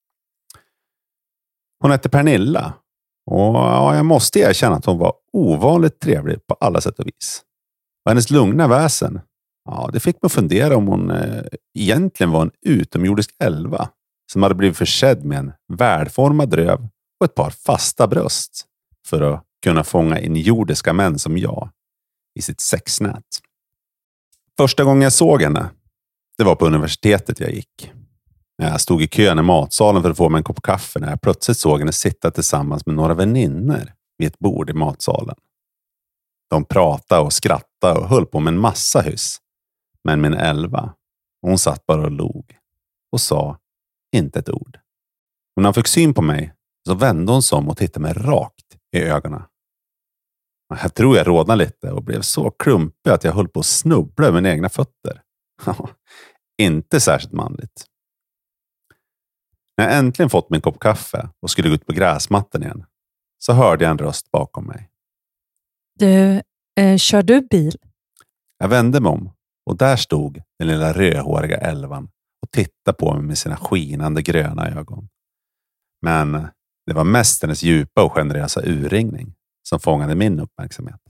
Hon hette Pernilla. Och ja, jag måste erkänna att hon var ovanligt trevlig på alla sätt och vis. Och hennes lugna väsen, ja, det fick mig fundera om hon eh, egentligen var en utomjordisk älva som hade blivit försedd med en välformad röv och ett par fasta bröst för att kunna fånga in jordiska män som jag i sitt sexnät. Första gången jag såg henne, det var på universitetet jag gick. Jag stod i kön i matsalen för att få mig en kopp kaffe när jag plötsligt såg henne sitta tillsammans med några väninnor vid ett bord i matsalen. De pratade och skrattade och höll på med en massa hyss. Men min elva, hon satt bara och log och sa inte ett ord. Och när hon fick syn på mig så vände hon sig om och tittade mig rakt i ögonen. Jag tror jag rodnade lite och blev så klumpig att jag höll på att snubbla över mina egna fötter. Inte särskilt manligt. När jag äntligen fått min kopp kaffe och skulle gå ut på gräsmattan igen så hörde jag en röst bakom mig. Du, eh, kör du bil? Jag vände mig om och där stod den lilla rödhåriga älvan och tittade på mig med sina skinande gröna ögon. Men det var mest hennes djupa och generösa urringning som fångade min uppmärksamhet.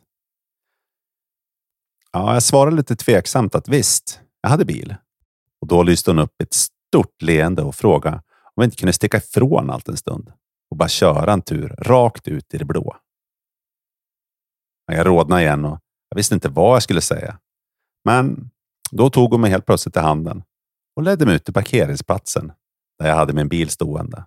Ja, jag svarade lite tveksamt att visst, jag hade bil. Och då lyste hon upp ett stort leende och frågade om vi inte kunde sticka ifrån allt en stund och bara köra en tur rakt ut i det blå. Jag rodnade igen och jag visste inte vad jag skulle säga. Men då tog hon mig helt plötsligt i handen och ledde mig ut till parkeringsplatsen där jag hade min bil stående.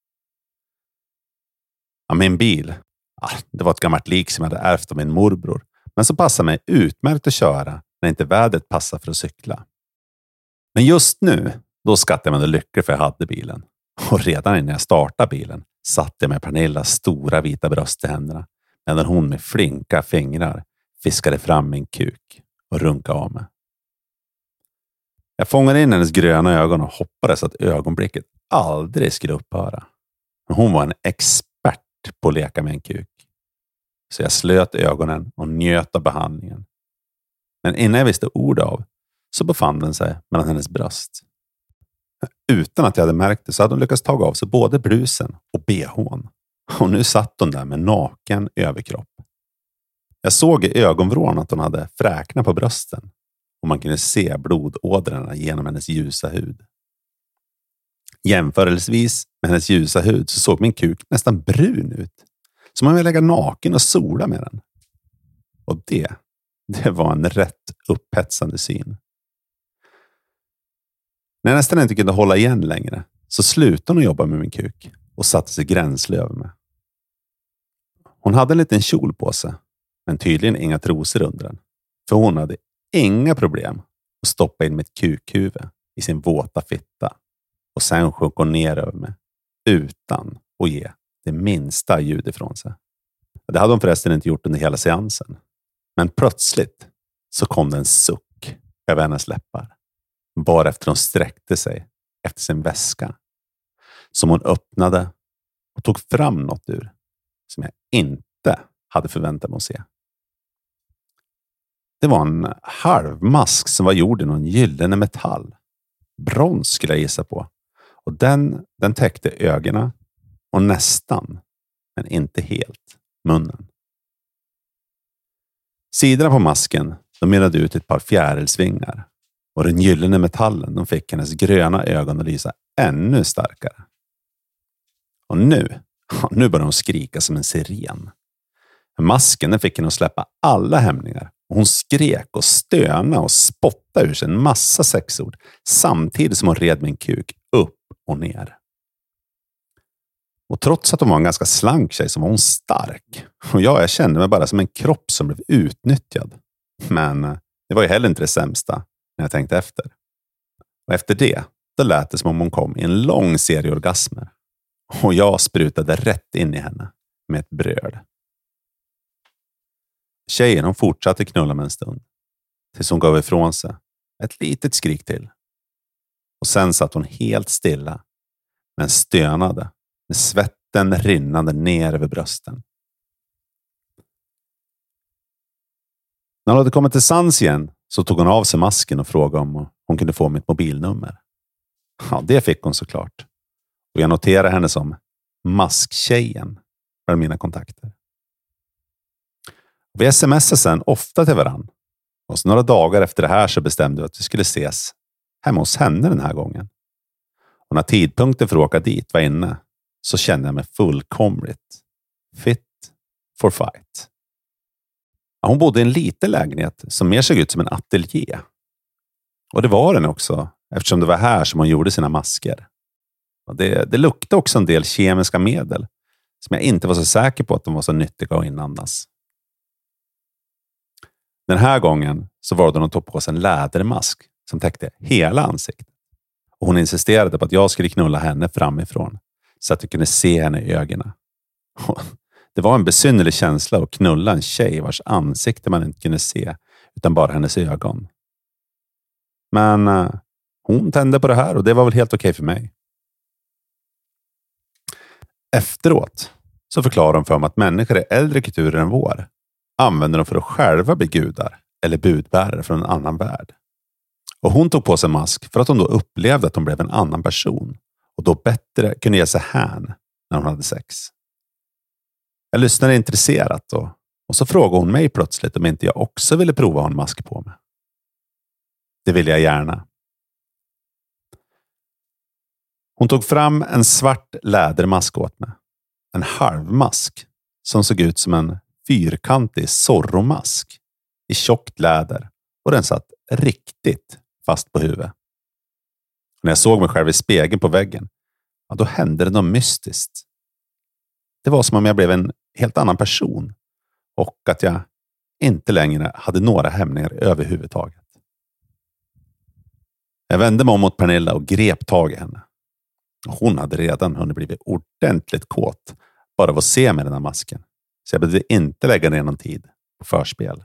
Ja, min bil, ja, det var ett gammalt lik som jag hade ärvt av min morbror. Men så passade mig utmärkt att köra när inte vädret passade för att cykla. Men just nu, då skattade jag mig lycklig för jag hade bilen. Och redan innan jag startade bilen satte jag med Pernillas stora vita bröst i händerna. Medan hon med flinka fingrar fiskade fram min kuk och runkade av mig. Jag fångade in hennes gröna ögon och hoppades att ögonblicket aldrig skulle upphöra. Hon var en expert på att leka med en kuk. Så jag slöt ögonen och njöt av behandlingen. Men innan jag visste ord av så befann den sig mellan hennes bröst. Utan att jag hade märkt det så hade hon lyckats ta av sig både blusen och B H:n. Och nu satt hon där med naken överkropp. Jag såg i ögonvrån att hon hade fräknar på brösten. Och man kunde se blodådrorna genom hennes ljusa hud. Jämförelsevis med hennes ljusa hud så såg min kuk nästan brun ut. Som om jag ville lägga naken och sola med den. Och det, det var en rätt upphetsande syn. När jag nästan inte kunde hålla igen längre så slutade hon jobba med min kuk och satte sig gränsle över mig. Hon hade en liten kjol på sig, men tydligen inga trosor under den. För hon hade inga problem att stoppa in mitt kukhuvud i sin våta fitta och sen sjönk hon ner över mig utan att ge det minsta ljud ifrån sig. Det hade hon förresten inte gjort under hela seansen. Men plötsligt så kom det en suck över hennes läppar. Bara efter hon sträckte sig efter sin väska. Som hon öppnade och tog fram något ur. Som jag inte hade förväntat mig att se. Det var en halvmask som var gjord i någon gyllene metall. Brons skulle jag gissa på. Och den, den täckte ögonen och nästan men inte helt munnen. Sidorna på masken de mynnade ut ett par fjärilsvingar och den gyllene metallen de fick hennes gröna ögon att lysa ännu starkare. Och nu, nu började hon skrika som en siren. Masken den fick henne att släppa alla hämningar. Och hon skrek och stönade och spottade ur sig en massa sexord samtidigt som hon red min kuk upp och ner. Och trots att hon var en ganska slank tjej så var hon stark. Och ja, jag kände mig bara som en kropp som blev utnyttjad. Men det var ju heller inte det sämsta när jag tänkte efter. Och efter det, då lät det som om hon kom i en lång serie orgasmer. Och jag sprutade rätt in i henne med ett bröd. Tjejen hon fortsatte knulla med en stund. Tills hon gav ifrån sig ett litet skrik till. Och sen satt hon helt stilla. Men stönade. Med svetten rinnande ner över brösten. När hon hade kommit till sans igen så tog hon av sig masken och frågade om hon kunde få mitt mobilnummer. Ja, det fick hon såklart. Och jag noterar henne som masktjejen för mina kontakter. Vi smsade sen ofta till varann. Och så några dagar efter det här så bestämde vi att vi skulle ses hemma hos henne den här gången. Och när tidpunkten för att åka dit var inne så kände jag mig fullkomligt fit for fight. Hon bodde i en liten lägenhet som mer såg ut som en ateljé. Och det var den också eftersom det var här som hon gjorde sina masker. Och det, det luktade också en del kemiska medel som jag inte var så säker på att de var så nyttiga att inandas. Den här gången så var det hon tog på sig en lädermask som täckte hela ansiktet. Och hon insisterade på att jag skulle knulla henne framifrån så att jag kunde se henne i ögonen. Det var en besynnerlig känsla att knulla en tjej vars ansikte man inte kunde se utan bara hennes ögon. Men uh, hon tände på det här och det var väl helt okej för mig. Efteråt så förklarar hon för mig att människor i äldre kulturer än vår använder dem för att själva bli gudar eller budbärare från en annan värld. Och hon tog på sig mask för att hon då upplevde att hon blev en annan person och då bättre kunde ge sig hän när hon hade sex. Jag lyssnade intresserat och, och så frågade hon mig plötsligt om inte jag också ville prova att ha en mask på mig. Det ville jag gärna. Hon tog fram en svart lädermask åt mig. En halvmask som såg ut som en fyrkantig Zorro-mask i tjockt läder och den satt riktigt fast på huvudet. Och när jag såg mig själv i spegeln på väggen, ja, då hände det något mystiskt. Det var som om jag blev en helt annan person och att jag inte längre hade några hämningar överhuvudtaget. Jag vände mig om mot Pernilla och grep tag i henne. Hon hade redan hunnit blivit ordentligt kåt bara av att se med den här masken. Så jag behövde inte lägga ner någon tid på förspel.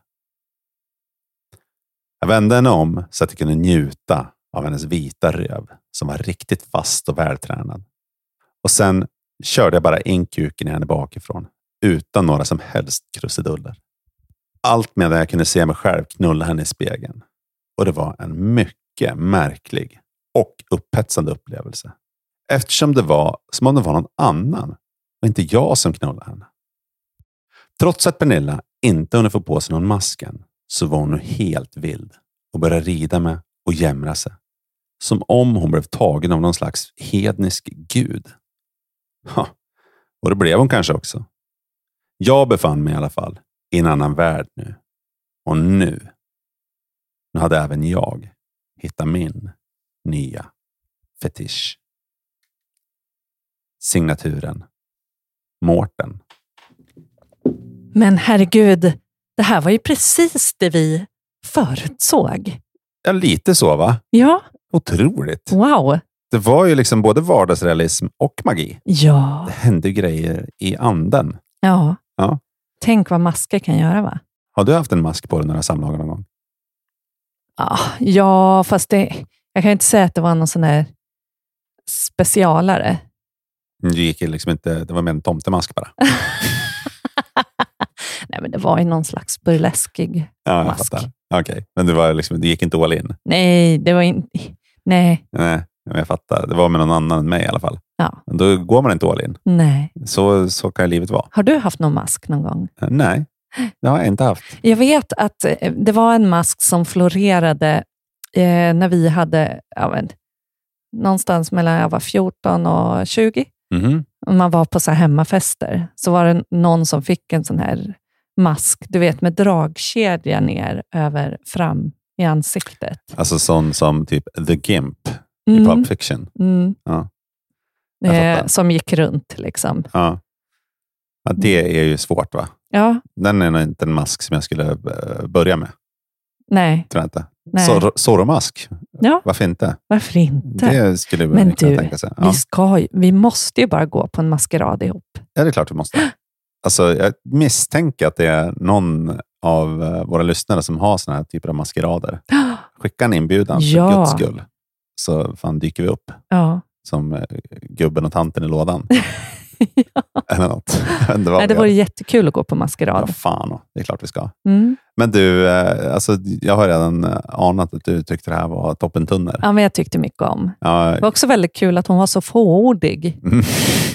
Jag vände henne om så att jag kunde njuta av hennes vita röv som var riktigt fast och vältränad. Och sen körde jag bara in kuken i henne bakifrån utan några som helst krusiduller. Allt medan jag kunde se mig själv knulla henne i spegeln. Och det var en mycket märklig och upphetsande upplevelse. Eftersom det var som om det var någon annan och inte jag som knullade henne. Trots att Pernilla inte kunde få på sig någon masken så var hon nu helt vild och började rida med och jämra sig. Som om hon blev tagen av någon slags hednisk gud. Ha, och det blev hon kanske också. Jag befann mig i alla fall i en annan värld nu. Och nu, nu hade även jag hittat min nya fetisch. Signaturen Mårten. Men herregud, det här var ju precis det vi förutsåg. Ja, lite så va? Ja. Otroligt. Wow. Det var ju liksom både vardagsrealism och magi. Ja. Det hände grejer i anden. Ja. Ja. Tänk vad masker kan göra, va? Har du haft en mask på dig några samlagar någon gång? Ja, ja fast det, jag kan inte säga att det var någon sån där specialare. Det gick liksom inte, det var mer en tomtemask bara. Nej, men det var ju någon slags burleskig ja, jag mask. fattar. Okej, okay. Men det var liksom, det gick inte all in. Nej, det var inte, nej. Nej, men jag fattar. Det var med någon annan än mig i alla fall. Ja. Då går man inte all in. Nej. Så, så kan livet vara. Har du haft någon mask någon gång? Nej, det har jag inte haft. Jag vet att det var en mask som florerade eh, när vi hade ja, men, någonstans mellan jag var fjorton och tjugo. Mm-hmm. Och man var på så här hemmafester. Så var det någon som fick en sån här mask, du vet, med dragkedja ner över fram i ansiktet. Alltså sån som typ The Gimp i Mm. Pulp Fiction. Mm. Ja. Eh, som gick runt liksom. Ja. Ja, det är ju svårt, va? Ja, Den är nog inte en mask som jag skulle eh, börja med. nej. Tror jag inte. Nej. Sor- Zorro-mask. Ja. Varför inte? Varför inte? Det skulle Men man kunna du, tänka sig. Ja. vi, ska ju, vi måste ju bara gå på en maskerad ihop. Ja, det är klart vi måste. Alltså, jag misstänker att det är någon av eh, våra lyssnare som har såna här typer av maskerader. Skicka en inbjudan för Ja. Guds skull. Så fan dyker vi upp Ja. som eh, gubben och tanten i lådan. Eller något. Det, var Nej, det vore jättekul att gå på maskerad. Ja, fan. Det är klart vi ska. Mm. Men du, eh, alltså, jag har redan eh, anat att du tyckte det här var toppentunner. Ja, men jag tyckte mycket om. Ja, Det var också väldigt kul att hon var så fåordig. mm.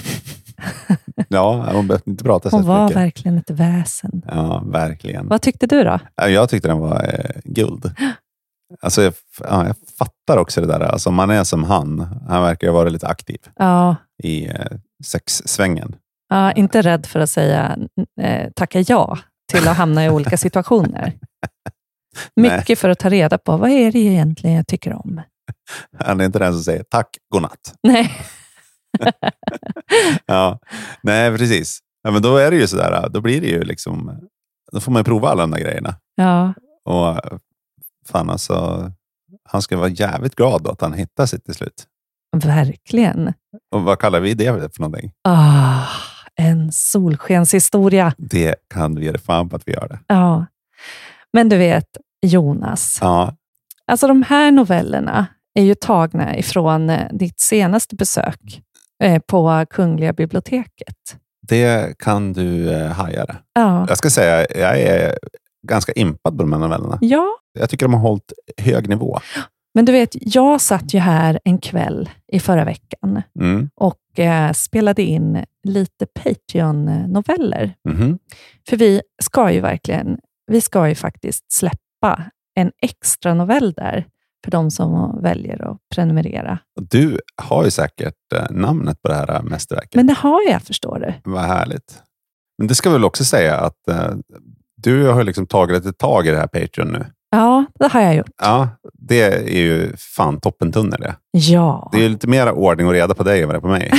Ja, hon behövde inte prata så Hon var mycket. verkligen ett väsen. Ja, verkligen. Vad tyckte du då? Ja, jag tyckte den var eh, guld. Alltså, jag, ja, jag fattar också det där. Alltså, om man är som han, han verkar ju vara lite aktiv Ja, i eh, sexsvängen. ja, inte rädd för att säga eh, tacka ja till att hamna i olika situationer. Mycket för att ta reda på vad är det egentligen jag tycker om. Han är inte den som säger tack, godnatt. Nej. Ja, nej precis. Ja, men då är det ju sådär, då blir det ju liksom, då får man ju prova alla de där grejerna. Ja, Och fan alltså, han ska vara jävligt glad då att han hittar sitt till slut. verkligen. Och vad kallar vi det för någonting? Ah, en solskenshistoria. Det kan vi ge det fan på att vi gör det. Ja. Men du vet, Jonas. Ja, Alltså de här novellerna är ju tagna ifrån eh, ditt senaste besök eh, på Kungliga biblioteket. det kan du eh, haja det. Ja. Jag ska säga, jag är ganska impad på de här novellerna. Ja, Jag tycker de har hållit hög nivå. men du vet, jag satt ju här en kväll i förra veckan Mm. och eh, spelade in lite Patreon-noveller. Mhm. För vi ska ju verkligen, vi ska ju faktiskt släppa en extra novell där för de som väljer att prenumerera. Du har ju säkert eh, namnet på det här mästerverket. Men det har jag, förstår du. Vad härligt. Men det ska väl också säga att eh, du har liksom tagit ett tag i det här Patreon nu. Ja, det har jag gjort. Ja, det är ju fan toppentunner det. Ja. Det är ju lite mer ordning och reda på dig än vad det är på mig.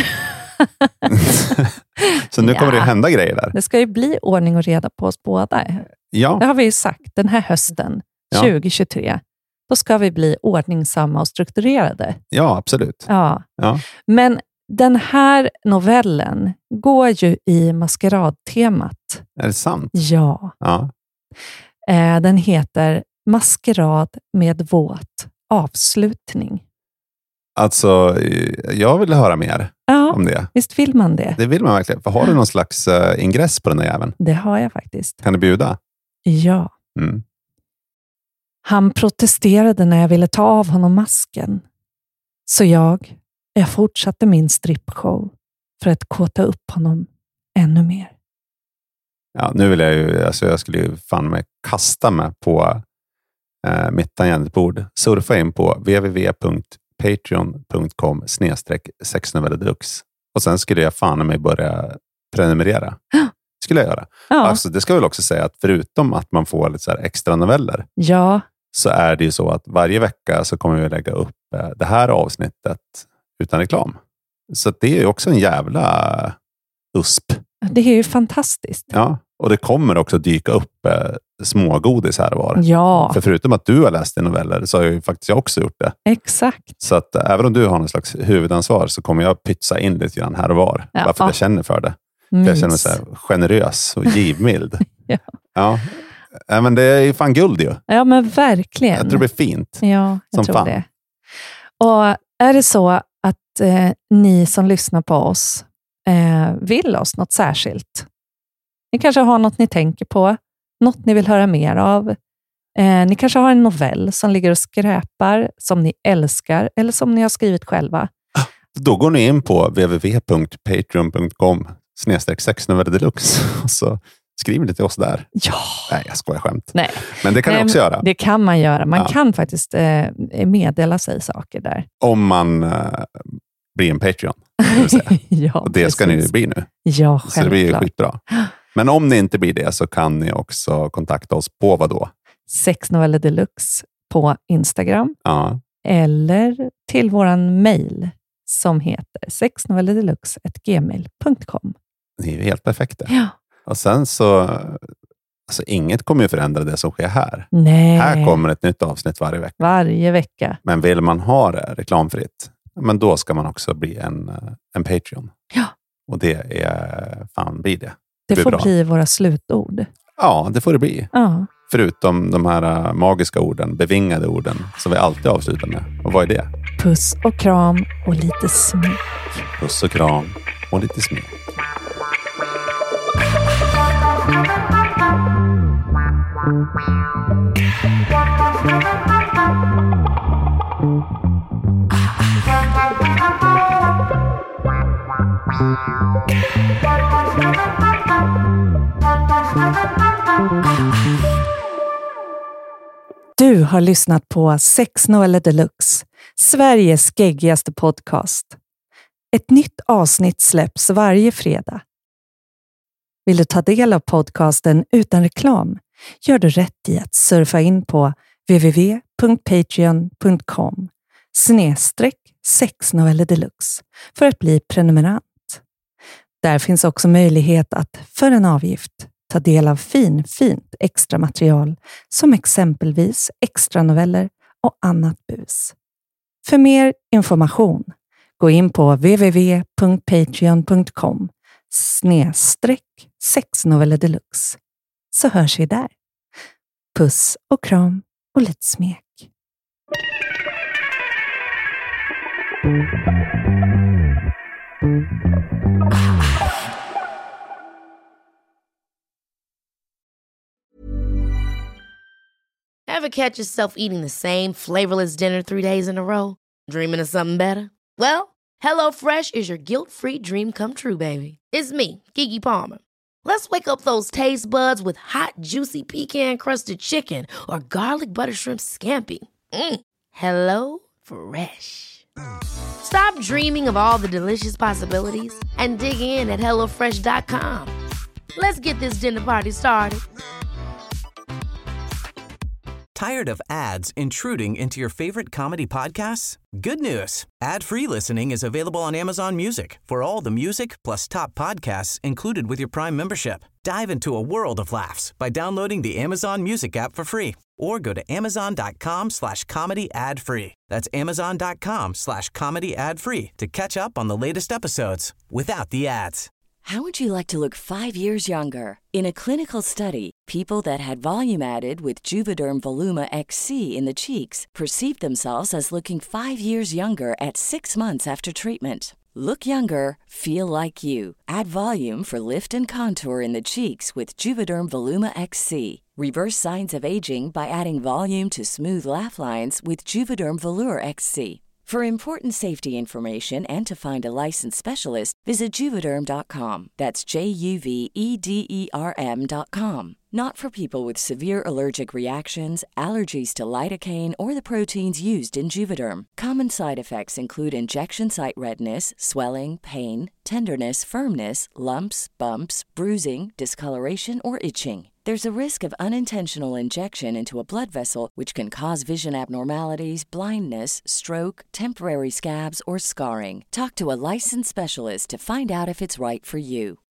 Så nu Ja. kommer det hända grejer där. Det ska ju bli ordning och reda på oss båda. Det Ja, har vi ju sagt. Den här hösten, Ja. tjugo tjugotre, då ska vi bli ordningsamma och strukturerade. ja absolut. Ja. Ja. Men den här novellen går ju i maskeradtemat. Är det sant? Ja. Ja. Eh, den heter Maskerad med våt avslutning. Alltså, eh, jag vill höra mer Ja, om det. visst vill man det? Det vill man verkligen. För har du någon slags uh, ingress på den där jäveln? Det har jag faktiskt. Kan du bjuda? Ja. Mm. Han protesterade när jag ville ta av honom masken. Så jag, jag fortsatte min strippshow för att kåta upp honom ännu mer. Ja, nu vill jag ju, alltså jag skulle ju fan med kasta mig på eh, mitt tangentbord. Surfa in på w w w punkt patreon punkt com snedstreck sexnovellerdeluxe. Och sen skulle jag fan med börja prenumerera. Skulle jag göra. Ja, Alltså, det ska väl också säga att förutom att man får lite så här extra noveller, ja, så är det ju så att varje vecka så kommer vi lägga upp eh, det här avsnittet utan reklam. Så att det är ju också en jävla usp. det är ju fantastiskt. Ja, och det kommer också dyka upp eh, smågodis här och var. Ja, För förutom att du har läst i noveller så har ju faktiskt jag också gjort det. exakt. Så att eh, även om du har någon slags huvudansvar så kommer jag pytsa in lite grann här och var. Ja. Bara för att jag känner för det. För jag känner mig så här generös och givmild. Ja. Ja. Ja, men det är ju fan guld ju. Ja, men verkligen. Jag tror det blir fint. Ja, jag Som tror fan. det. Och är det så att eh, ni som lyssnar på oss eh, vill oss något särskilt? Ni kanske har något ni tänker på, något ni vill höra mer av. Eh, ni kanske har en novell som ligger och skräpar, som ni älskar eller som ni har skrivit själva. Då går ni in på w w w punkt patreon punkt com snedstreck sexnovelle deluxe och så skriver ni till oss där. Ja. Nej, jag skojar skämt. Nej. Men det kan Nej, ni också göra. Det kan man göra. Man Ja. kan faktiskt eh, meddela sig saker där. Om man eh, blir en Patreon. Det vill säga. Ja, och det ska ni ju bli nu. Ja, så det blir ju självklart. skitbra. Men om ni inte blir det så kan ni också kontakta oss på vad då? Sexnovelle deluxe på Instagram. Ja. Eller till våran mail som heter sexnovelledeluxe at gmail punkt com. Ni är ju helt perfekta. Ja. Och sen så, alltså inget kommer ju förändra det som sker här. Nej. Här kommer ett nytt avsnitt varje vecka. Varje vecka. Men vill man ha det reklamfritt, men då ska man också bli en, en Patreon. Ja. Och det är, fan blir det. Det, Det blir får bra. bli våra slutord. Ja, det får det bli. Ja. Förutom de här uh, magiska orden, bevingade orden, som vi alltid avslutar med. Och vad är det? Puss och kram och lite smek. Puss och kram och lite smek. Du har lyssnat på Sexnovelle Deluxe, Sveriges geggigaste podcast. Ett nytt avsnitt släpps varje fredag. Vill du ta del av podcasten utan reklam? Gör du rätt i att surfa in på w w w punkt patreon punkt com snedstreck sexnovelle deluxe för att bli prenumerant. Där finns också möjlighet att för en avgift ta del av fin, fint extra material som exempelvis extra noveller och annat bus. För mer information, gå in på w w w punkt patreon punkt com snedstreck sexnovelle deluxe så hörs vi där. Puss och kram och lite smek. Ever catch yourself eating the same flavorless dinner three days in a row? Dreaming of something better? Well, HelloFresh is your guilt-free dream come true, baby. It's me, Keke Palmer. Let's wake up those taste buds with hot, juicy pecan-crusted chicken or garlic butter shrimp scampi. Mm. Hello Fresh. Stop dreaming of all the delicious possibilities and dig in at hello fresh dot com. Let's get this dinner party started. Tired of ads intruding into your favorite comedy podcasts? Good news. Ad-free listening is available on Amazon Music for all the music plus top podcasts included with your Prime membership. Dive into a world of laughs by downloading the Amazon Music app for free or go to amazon.com slash comedy ad free. That's amazon.com slash comedy ad free to catch up on the latest episodes without the ads. How would you like to look five years younger? In a clinical study, people that had volume added with Juvederm Voluma X C in the cheeks perceived themselves as looking five years younger at six months after treatment. Look younger, feel like you. Add volume for lift and contour in the cheeks with Juvederm Voluma X C. Reverse signs of aging by adding volume to smooth laugh lines with Juvederm Volure X C. For important safety information and to find a licensed specialist, visit Juvederm dot com. That's J U V E D E R M dot com. Not for people with severe allergic reactions, allergies to lidocaine, or the proteins used in Juvederm. Common side effects include injection site redness, swelling, pain, tenderness, firmness, lumps, bumps, bruising, discoloration, or itching. There's a risk of unintentional injection into a blood vessel, which can cause vision abnormalities, blindness, stroke, temporary scabs, or scarring. Talk to a licensed specialist to find out if it's right for you.